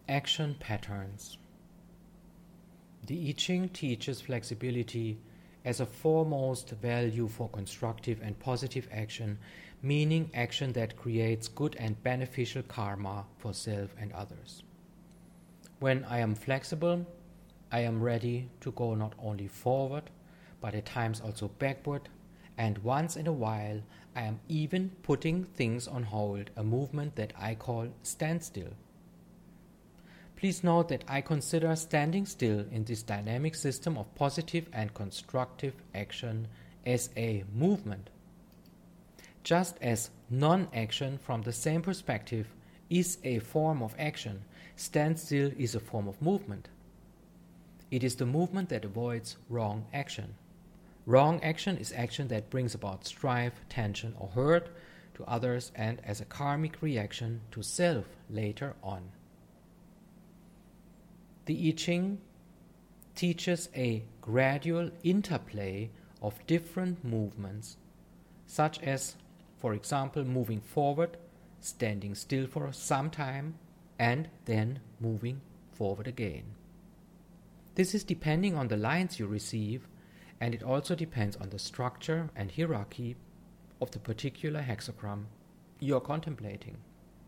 Action patterns. The I Ching teaches flexibility as a foremost value for constructive and positive action, meaning action that creates good and beneficial karma for self and others. When I am flexible, I am ready to go not only forward, but at times also backward, and once in a while I am even putting things on hold, a movement that I call standstill. Please note that I consider standing still in this dynamic system of positive and constructive action as a movement. Just as non-action from the same perspective is a form of action, standstill is a form of movement. It is the movement that avoids wrong action. Wrong action is action that brings about strife, tension, or hurt to others and as a karmic reaction to self later on. The I Ching teaches a gradual interplay of different movements, such as, for example, moving forward, standing still for some time, and then moving forward again. This is depending on the lines you receive, and it also depends on the structure and hierarchy of the particular hexagram you are contemplating.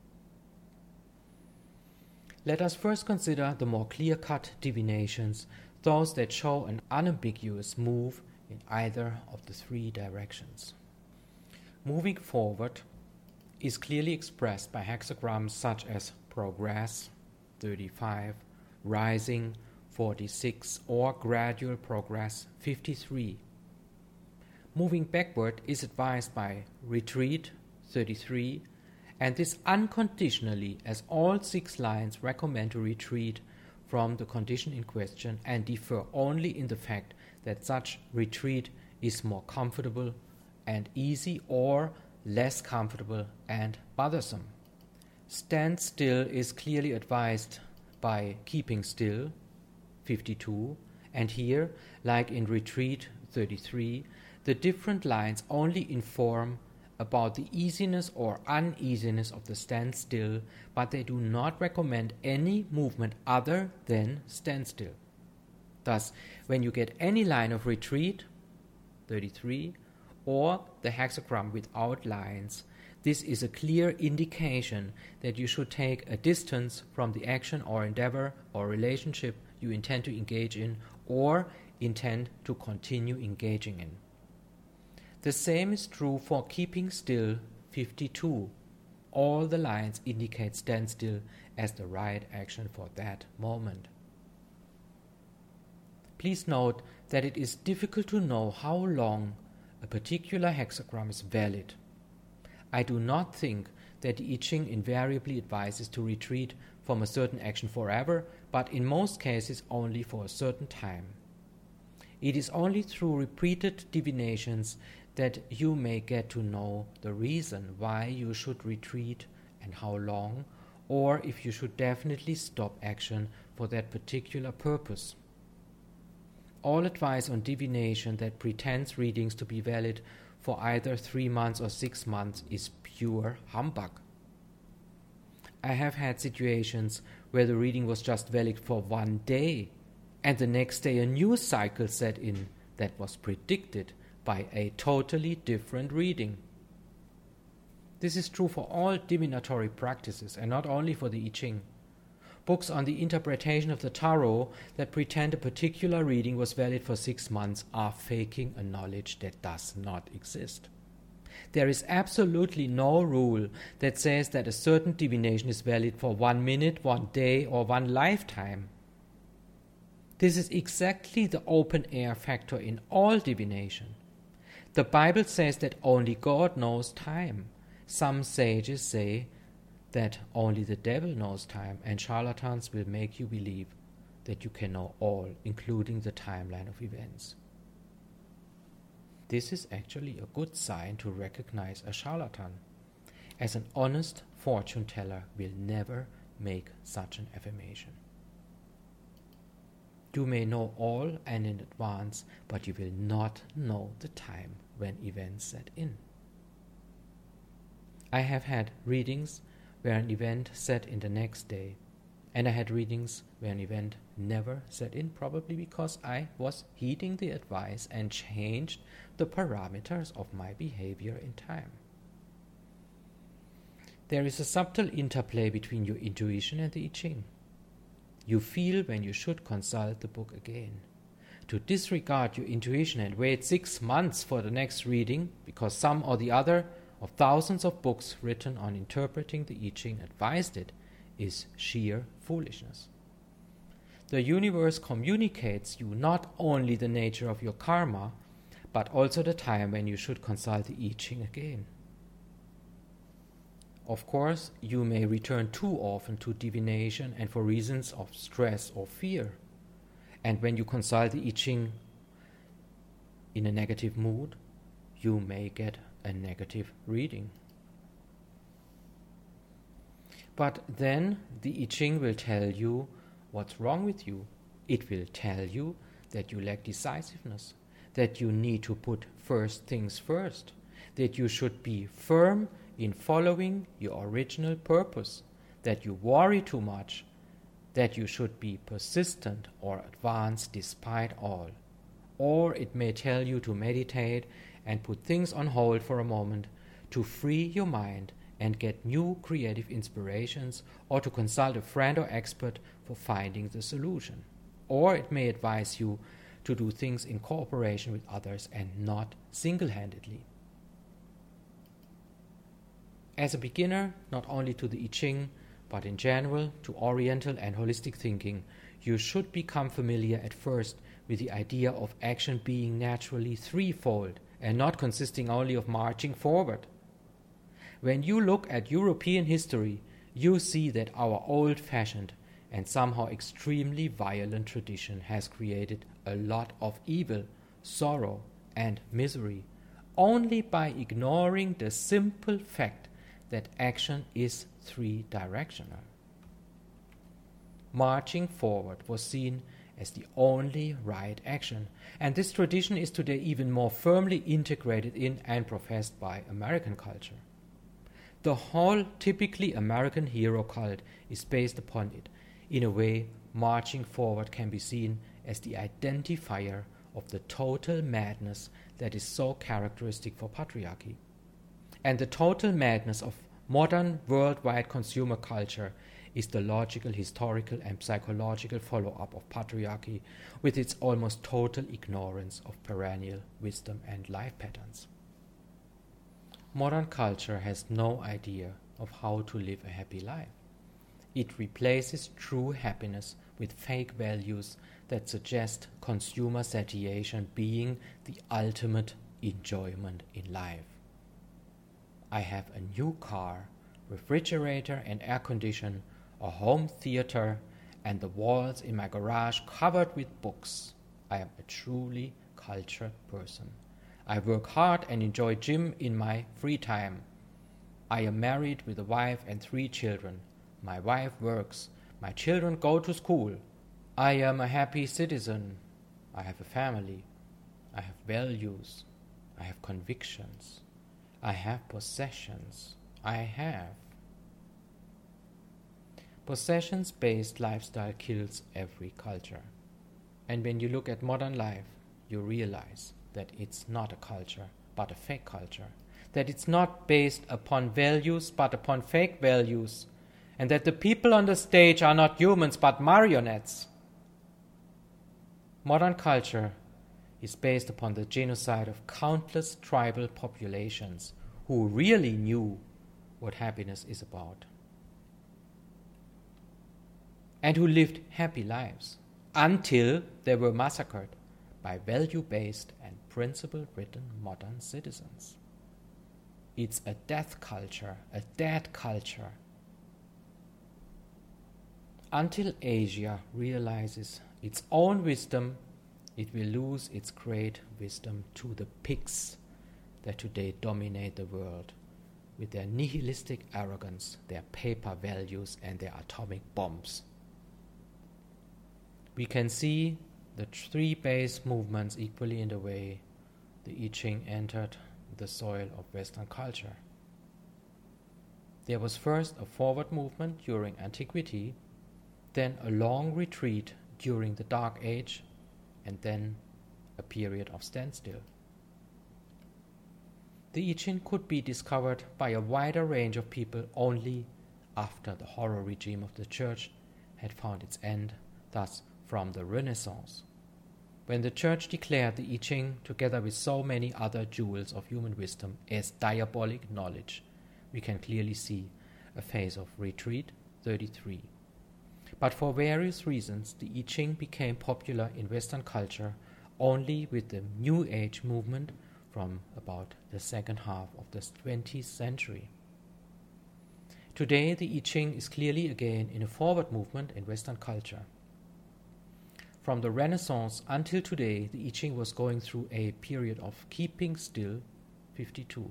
Let us first consider the more clear-cut divinations, those that show an unambiguous move in either of the three directions. Moving forward is clearly expressed by hexagrams such as progress, 35, rising, 46, or gradual progress, 53. Moving backward is advised by retreat, 33, and this unconditionally, as all 6 lines recommend to retreat from the condition in question and differ only in the fact that such retreat is more comfortable and easy or less comfortable and bothersome. Stand still is clearly advised by keeping still, 52, and here, like in retreat, 33, the different lines only inform about the easiness or uneasiness of the standstill, but they do not recommend any movement other than standstill. Thus, when you get any line of retreat, 33, or the hexagram without lines, this is a clear indication that you should take a distance from the action or endeavor or relationship you intend to engage in or intend to continue engaging in. The same is true for keeping still, 52. All the lines indicate standstill as the right action for that moment. Please note that it is difficult to know how long a particular hexagram is valid. I do not think that the I Ching invariably advises to retreat from a certain action forever, but in most cases only for a certain time. It is only through repeated divinations that you may get to know the reason why you should retreat and how long, or if you should definitely stop action for that particular purpose. All advice on divination that pretends readings to be valid for either 3 months or 6 months is pure humbug. I have had situations where the reading was just valid for 1 day, and the next day a new cycle set in that was predicted by a totally different reading. This is true for all divinatory practices and not only for the I Ching. Books on the interpretation of the tarot that pretend a particular reading was valid for 6 months are faking a knowledge that does not exist. There is absolutely no rule that says that a certain divination is valid for 1 minute, 1 day, or 1 lifetime. This is exactly the open-air factor in all divination. The Bible says that only God knows time. Some sages say that only the devil knows time, and charlatans will make you believe that you can know all, including the timeline of events. This is actually a good sign to recognize a charlatan, as an honest fortune teller will never make such an affirmation. You may know all and in advance, but you will not know the time when events set in. I have had readings where an event set in the next day, And I had readings where an event never set in, probably because I was heeding the advice and changed the parameters of my behavior in time. There is a subtle interplay between your intuition and the I Ching. You feel when you should consult the book again. To disregard your intuition and wait 6 months for the next reading because some or the other of thousands of books written on interpreting the I Ching advised it is sheer foolishness. The universe communicates you not only the nature of your karma, but also the time when you should consult the I Ching again. Of course, you may return too often to divination and for reasons of stress or fear. And when you consult the I Ching in a negative mood, you may get a negative reading. But then the I Ching will tell you what's wrong with you. It will tell you that you lack decisiveness, that you need to put first things first, that you should be firm in following your original purpose, that you worry too much, that you should be persistent or advanced despite all. Or it may tell you to meditate and put things on hold for a moment, to free your mind and get new creative inspirations, or to consult a friend or expert for finding the solution. Or it may advise you to do things in cooperation with others and not single-handedly. As a beginner, not only to the I Ching, but in general to Oriental and holistic thinking, you should become familiar at first with the idea of action being naturally threefold and not consisting only of marching forward. When you look at European history, you see that our old-fashioned and somehow extremely violent tradition has created a lot of evil, sorrow, and misery only by ignoring the simple fact that action is three-directional. Marching forward was seen as the only right action, and this tradition is today even more firmly integrated in and professed by American culture. The whole typically American hero cult is based upon it. In a way, marching forward can be seen as the identifier of the total madness that is so characteristic for patriarchy. And the total madness of modern worldwide consumer culture is the logical, historical, and psychological follow-up of patriarchy with its almost total ignorance of perennial wisdom and life patterns. Modern culture has no idea of how to live a happy life. It replaces true happiness with fake values that suggest consumer satiation being the ultimate enjoyment in life. I have a new car, refrigerator and air condition, a home theater, and the walls in my garage covered with books. I am a truly cultured person. I work hard and enjoy gym in my free time. I am married with a wife and 3 children. My wife works. My children go to school. I am a happy citizen. I have a family. I have values. I have convictions. I have possessions. I have. Possessions-based lifestyle kills every culture. And when you look at modern life, you realize that it's not a culture, but a fake culture. That it's not based upon values, but upon fake values. And that the people on the stage are not humans, but marionettes. Modern culture is based upon the genocide of countless tribal populations who really knew what happiness is about. And who lived happy lives until they were massacred by value-based and principle-ridden modern citizens. It's a death culture, a dead culture. Until Asia realizes its own wisdom, it will lose its great wisdom to the pigs that today dominate the world with their nihilistic arrogance, their paper values, and their atomic bombs. We can see the 3 base movements equally in the way the I Ching entered the soil of Western culture. There was first a forward movement during antiquity. then a long retreat during the Dark Age, and then a period of standstill. The I Ching could be discovered by a wider range of people only after the horror regime of the Church had found its end, thus from the Renaissance. When the Church declared the I Ching, together with so many other jewels of human wisdom, as diabolic knowledge, we can clearly see a phase of retreat, 33. But for various reasons, the I Ching became popular in Western culture only with the New Age movement from about the second half of the 20th century. Today, the I Ching is clearly again in a forward movement in Western culture. From the Renaissance until today, the I Ching was going through a period of keeping still, 52.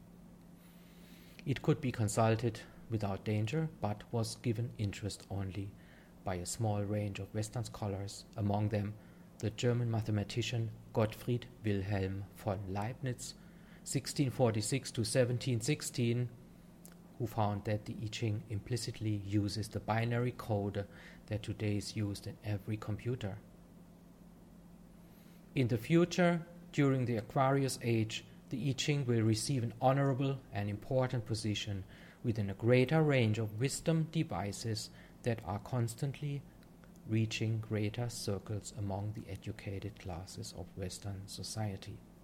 It could be consulted without danger, but was given interest only by a small range of Western scholars, among them the German mathematician Gottfried Wilhelm von Leibniz, 1646 to 1716, who found that the I Ching implicitly uses the binary code that today is used in every computer. In the future, during the Aquarius Age, the I Ching will receive an honorable and important position within a greater range of wisdom devices that are constantly reaching greater circles among the educated classes of Western society.